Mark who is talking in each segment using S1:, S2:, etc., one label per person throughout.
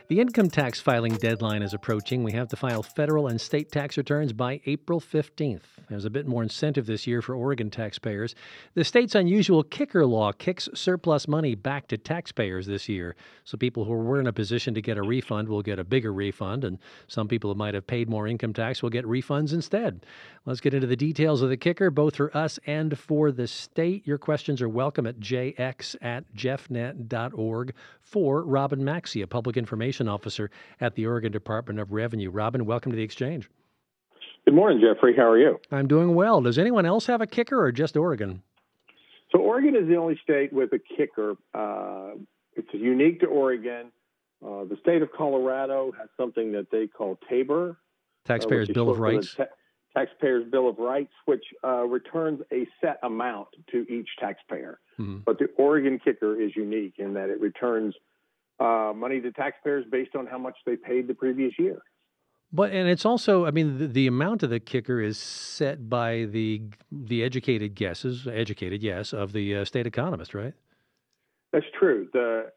S1: The income tax filing deadline is approaching. We have to file federal and state tax returns by April 15th. There's a bit more incentive this year for Oregon taxpayers. The state's unusual kicker law kicks surplus money back to taxpayers this year. So people who were in a position to get a refund will get a bigger refund, and some people who might have paid more income tax will get refunds instead. Let's get into the details of the kicker, both for us and for the state. Your questions are welcome at jx@jeffnet.org for Robin Maxey, a public information officer at the Oregon Department of Revenue. Robin, welcome to the Exchange.
S2: Good morning, Jeffrey. How are you?
S1: I'm doing well. Does anyone else have a kicker or just Oregon?
S2: So Oregon is the only state with a kicker. It's unique to Oregon. The state of Colorado has something that they call TABOR.
S1: Taxpayers' Bill of Rights.
S2: Taxpayers' Bill of Rights, which returns a set amount to each taxpayer. Mm-hmm. But the Oregon kicker is unique in that it returns money to taxpayers based on how much they paid the previous year.
S1: And it's also, I mean, the amount of the kicker is set by the educated guesses, yes, of the state economist, right?
S2: That's true. The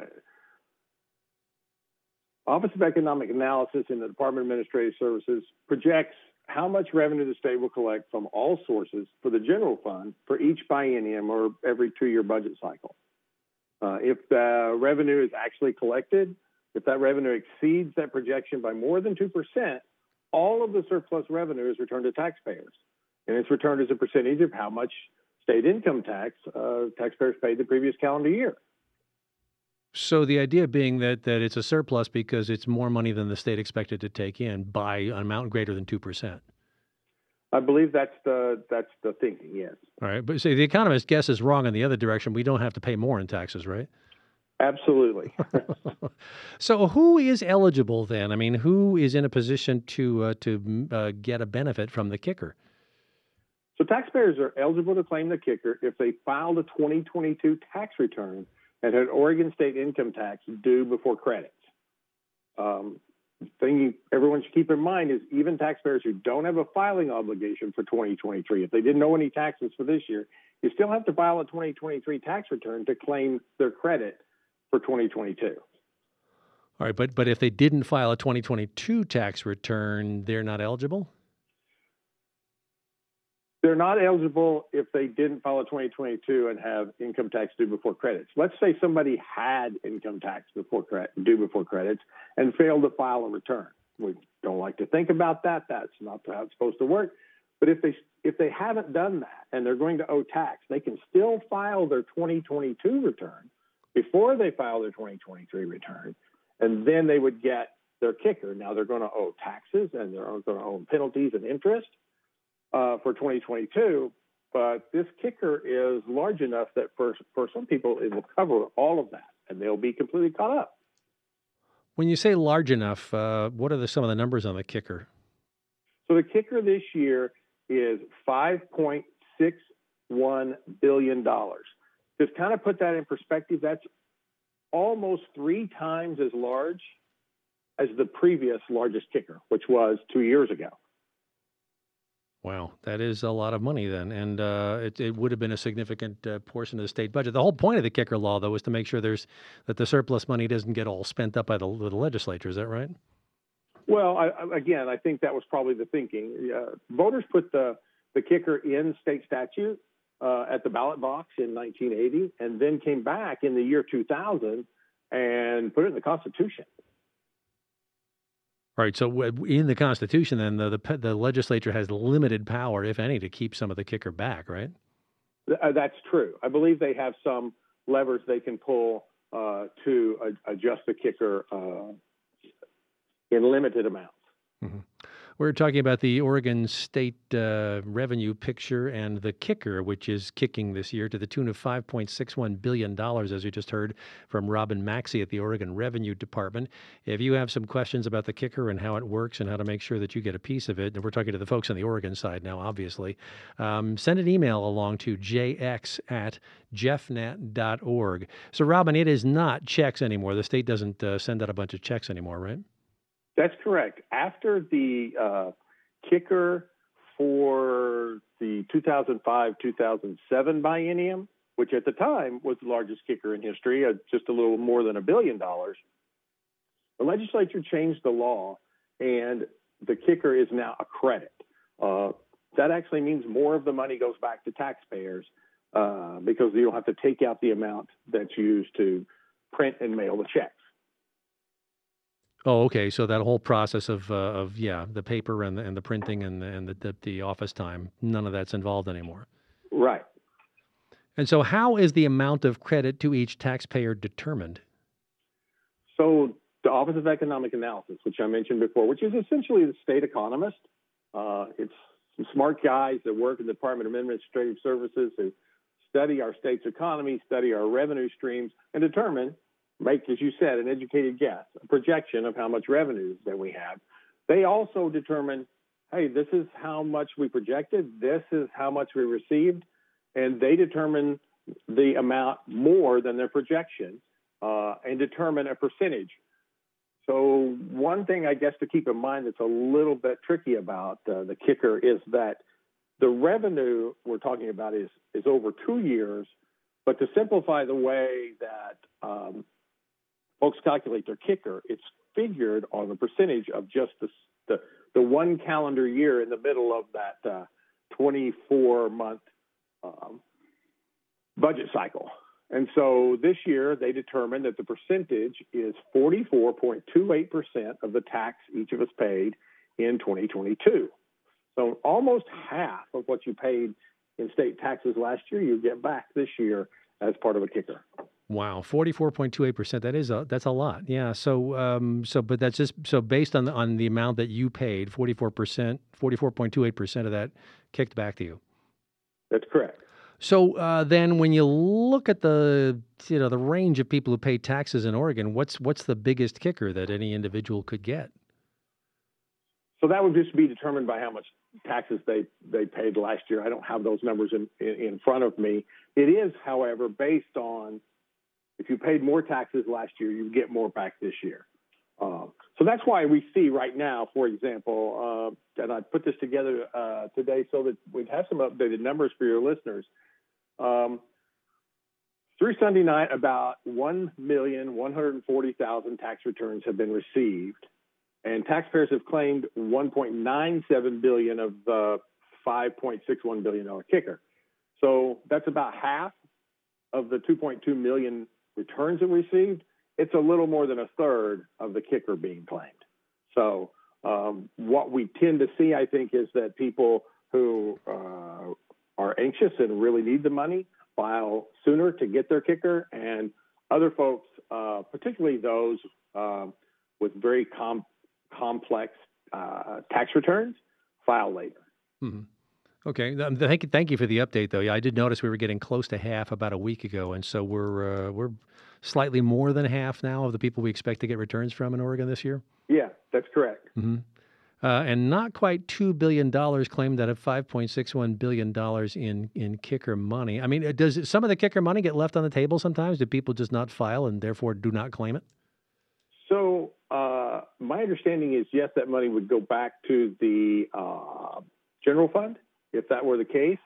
S2: Office of Economic Analysis in the Department of Administrative Services projects how much revenue the state will collect from all sources for the general fund for each biennium or every 2-year budget cycle. If the revenue is actually collected, if that revenue exceeds that projection by more than 2%, all of the surplus revenue is returned to taxpayers. And it's returned as a percentage of how much state income tax taxpayers paid the previous calendar year.
S1: So the idea being that it's a surplus because it's more money than the state expected to take in by an amount greater than 2%.
S2: I believe that's the thinking, yes.
S1: All right, but say the economist guess is wrong in the other direction. We don't have to pay more in taxes, right?
S2: Absolutely.
S1: So who is eligible then? I mean, who is in a position to get a benefit from the kicker?
S2: So taxpayers are eligible to claim the kicker if they filed a 2022 tax return and had Oregon state income tax due before credits. Thing everyone should keep in mind is even taxpayers who don't have a filing obligation for 2023, if they didn't owe any taxes for this year, you still have to file a 2023 tax return to claim their credit for 2022.
S1: All right, but if they didn't file a 2022 tax return, they're not eligible?
S2: They're not eligible if they didn't file a 2022 and have income tax due before credits. Let's say somebody had income tax due before credits and failed to file a return. We don't like to think about that. That's not how it's supposed to work. But if they haven't done that and they're going to owe tax, they can still file their 2022 return before they file their 2023 return, and then they would get their kicker. Now they're going to owe taxes and they're going to owe penalties and interest for 2022, but this kicker is large enough that for some people it will cover all of that, and they'll be completely caught up.
S1: When you say large enough, what are some of the numbers on the kicker?
S2: So the kicker this year is $5.61 billion. Just kind of put that in perspective, that's almost 3 times as large as the previous largest kicker, which was 2 years ago.
S1: Wow, that is a lot of money then, and it would have been a significant portion of the state budget. The whole point of the kicker law, though, is to make sure that the surplus money doesn't get all spent up by the legislature. Is that right?
S2: Well, I think that was probably the thinking. Voters put the kicker in state statute at the ballot box in 1980, and then came back in the year 2000 and put it in the Constitution.
S1: All right. So in the Constitution, then, the legislature has limited power, if any, to keep some of the kicker back, right?
S2: That's true. I believe they have some levers they can pull to adjust the kicker in limited amounts.
S1: Mm-hmm. We're talking about the Oregon state revenue picture and the kicker, which is kicking this year to the tune of $5.61 billion, as you just heard from Robin Maxey at the Oregon Revenue Department. If you have some questions about the kicker and how it works and how to make sure that you get a piece of it, and we're talking to the folks on the Oregon side now, obviously, send an email along to jx@jeffnet.org. So, Robin, it is not checks anymore. The state doesn't send out a bunch of checks anymore, right?
S2: That's correct. After the kicker for the 2005-2007 biennium, which at the time was the largest kicker in history, just a little more than $1 billion, The legislature changed the law, and the kicker is now a credit. That actually means more of the money goes back to taxpayers because you don't have to take out the amount that's used to print and mail the checks.
S1: Oh, okay. So that whole process of the paper and the printing and the office time, none of that's involved anymore.
S2: Right.
S1: And so how is the amount of credit to each taxpayer determined?
S2: So the Office of Economic Analysis, which I mentioned before, which is essentially the state economist, it's some smart guys that work in the Department of Administrative Services who study our state's economy, study our revenue streams, and determine, make, as you said, an educated guess, a projection of how much revenues that we have. They also determine, hey, this is how much we projected, this is how much we received, and they determine the amount more than their projection and determine a percentage. So one thing I guess to keep in mind that's a little bit tricky about the kicker is that the revenue we're talking about is over 2 years, but to simplify the way that folks calculate their kicker, it's figured on the percentage of just the one calendar year in the middle of that 24-month budget cycle. And so this year they determined that the percentage is 44.28% of the tax each of us paid in 2022. So almost half of what you paid in state taxes last year, you get back this year as part of a kicker.
S1: Wow, 44.28%. That's a lot. Yeah. But that's just so based on the amount that you paid, 44%, 44.28% of that kicked back to you.
S2: That's correct.
S1: So then, when you look at the range of people who pay taxes in Oregon, what's the biggest kicker that any individual could get?
S2: So that would just be determined by how much taxes they paid last year. I don't have those numbers in front of me. It is, however, based on if you paid more taxes last year, you get more back this year. So that's why we see right now, for example, and I put this together today so that we'd have some updated numbers for your listeners. Through Sunday night, about 1,140,000 tax returns have been received, and taxpayers have claimed $1.97 billion of the $5.61 billion kicker. So that's about half of the 2.2 million returns that we received. It's a little more than a third of the kicker being claimed. So what we tend to see, I think, is that people who are anxious and really need the money file sooner to get their kicker, and other folks, particularly those with very complex tax returns, file later.
S1: Mm-hmm. Okay. Thank you for the update, though. Yeah, I did notice we were getting close to half about a week ago, and so we're slightly more than half now of the people we expect to get returns from in Oregon this year.
S2: Yeah, that's correct.
S1: Mm-hmm. And not quite $2 billion claimed out of $5.61 billion in kicker money. I mean, does some of the kicker money get left on the table sometimes? Do people just not file and therefore do not claim it?
S2: So my understanding is, yes, that money would go back to the general fund, if that were the case.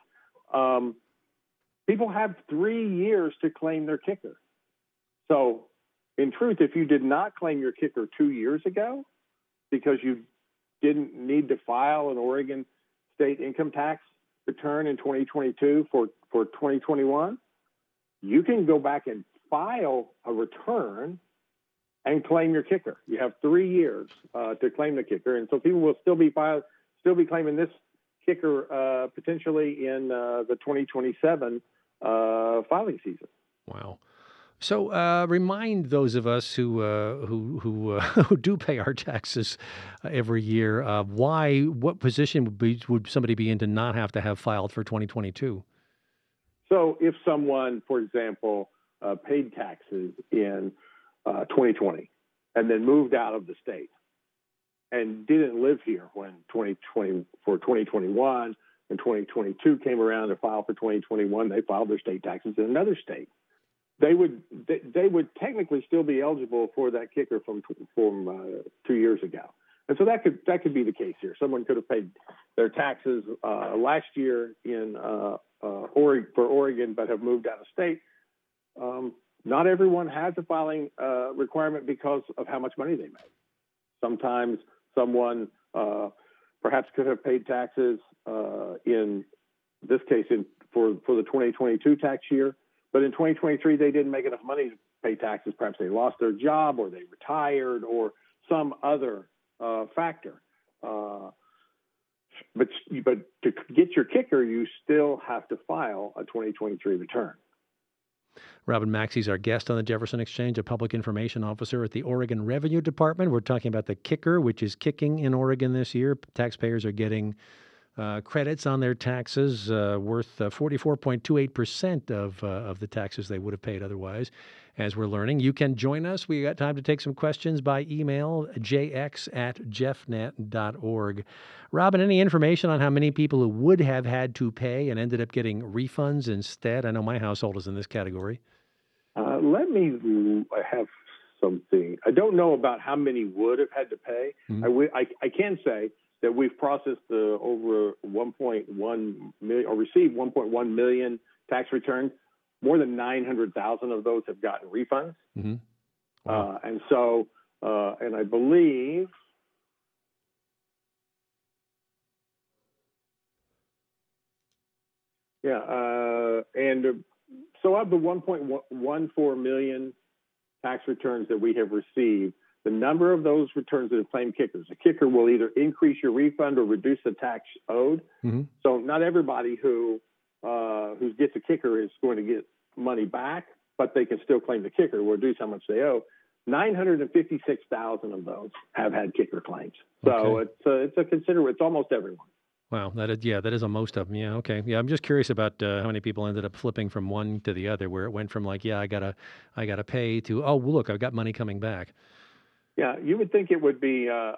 S2: People have 3 years to claim their kicker. So in truth, if you did not claim your kicker 2 years ago because you didn't need to file an Oregon state income tax return in 2022 for 2021, you can go back and file a return and claim your kicker. You have 3 years to claim the kicker, and so people will still be claiming this kicker potentially in the 2027 filing season.
S1: Wow. So remind those of us who do pay our taxes every year what position would somebody be in to not have to have filed for 2022?
S2: So if someone, for example, paid taxes in 2020 and then moved out of the state and didn't live here when 2021 and 2022 came around to file for 2021, they filed their state taxes in another state. They would technically still be eligible for that kicker from 2 years ago, and so that could be the case here. Someone could have paid their taxes last year in for Oregon, but have moved out of state. not everyone has a filing requirement because of how much money they make. Sometimes someone perhaps could have paid taxes in this case for the 2022 tax year, but in 2023 they didn't make enough money to pay taxes. Perhaps they lost their job, or they retired, or some other factor. But to get your kicker, you still have to file a 2023 return.
S1: Robin Maxey is our guest on the Jefferson Exchange, a public information officer at the Oregon Revenue Department. We're talking about the kicker, which is kicking in Oregon this year. Taxpayers are getting credits on their taxes worth 44.28% of the taxes they would have paid otherwise, as we're learning. You can join us. We got time to take some questions by email, jx@jeffnet.org. Robin, any information on how many people who would have had to pay and ended up getting refunds instead? I know my household is in this category.
S2: Let me have something. I don't know about how many would have had to pay. Mm-hmm. I can say that we've processed over 1.1 million, or received 1.1 million tax returns. More than 900,000 of those have gotten refunds. Mm-hmm. Wow. And I believe, so of the 1.14 million tax returns that we have received, the number of those returns that have claimed kickers, a kicker will either increase your refund or reduce the tax owed. Mm-hmm. So not everybody who gets a kicker is going to get money back, but they can still claim the kicker to reduce how much they owe. 956,000 of those have had kicker claims. So okay. It's almost everyone.
S1: Wow, that is a most of them. Yeah, okay. Yeah, I'm just curious about how many people ended up flipping from one to the other, where it went from like, I gotta pay to, oh, well, look, I've got money coming back.
S2: Yeah, you would think it would be a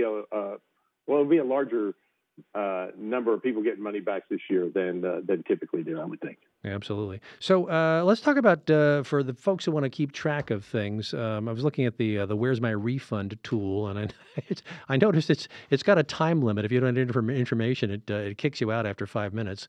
S2: larger number of people getting money back this year than typically do, I would think.
S1: Yeah, absolutely. So let's talk about for the folks who want to keep track of things. I was looking at the Where's My Refund tool, and I noticed it's got a time limit. If you don't enter information, it kicks you out after 5 minutes.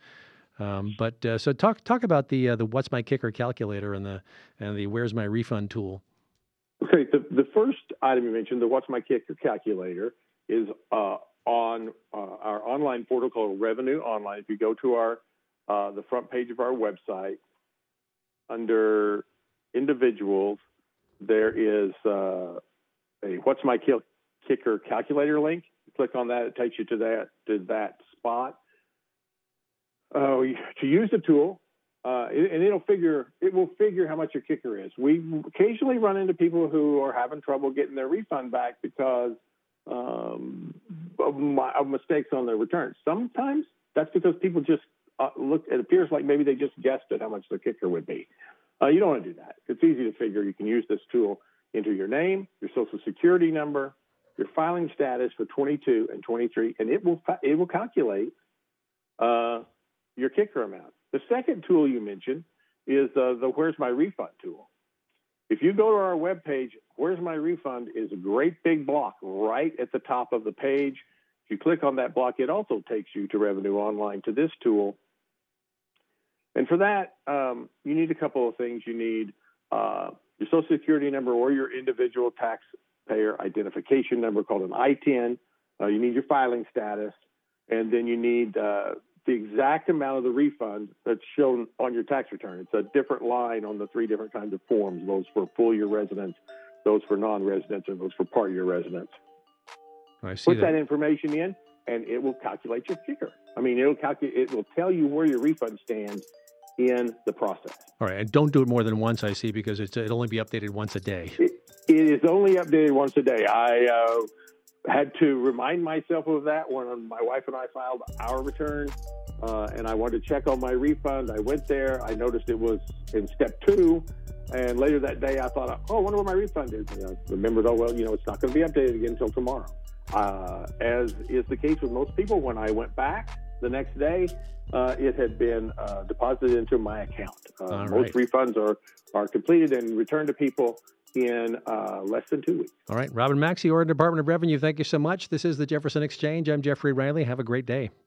S1: So talk about the What's My Kicker calculator and the Where's My Refund tool.
S2: Okay, the first item you mentioned, the What's My Kicker calculator, is on our online portal called Revenue Online. If you go to the front page of our website, under individuals, there is a What's My Kicker calculator link. You click on that, it takes you to that spot. To use the tool, and it will figure how much your kicker is. We occasionally run into people who are having trouble getting their refund back because of mistakes on their returns. Sometimes that's because people just it appears like maybe they just guessed at how much their kicker would be. You don't want to do that. It's easy to figure. You can use this tool, enter your name, your social security number, your filing status for 22 and 23, and it will calculate your kicker amount. The second tool you mentioned is the Where's My Refund tool. If you go to our webpage, Where's My Refund is a great big block right at the top of the page. If you click on that block, it also takes you to Revenue Online, to this tool. And for that, you need a couple of things. You need your Social Security number or your individual taxpayer identification number called an ITIN. You need your filing status. And then you need the exact amount of the refund that's shown on your tax return. It's a different line on the three different kinds of forms, those for full-year residents, those for non-residents, and those for part-year residents.
S1: I see.
S2: Put that information in, and it will calculate your kicker. I mean, it will tell you where your refund stands in the process.
S1: All right, and don't do it more than once, I see, because it'll only be updated once a day.
S2: It is only updated once a day. I had to remind myself of that when my wife and I filed our return, and I wanted to check on my refund. I went there. I noticed it was in step 2, and later that day I thought, I wonder what my refund is. And I remembered, it's not going to be updated again until tomorrow. As is the case with most people, when I went back the next day, it had been deposited into my account. Most refunds are completed and returned to people in less than 2 weeks.
S1: All right. Robin Maxey, Oregon Department of Revenue, thank you so much. This is the Jefferson Exchange. I'm Jeffrey Riley. Have a great day.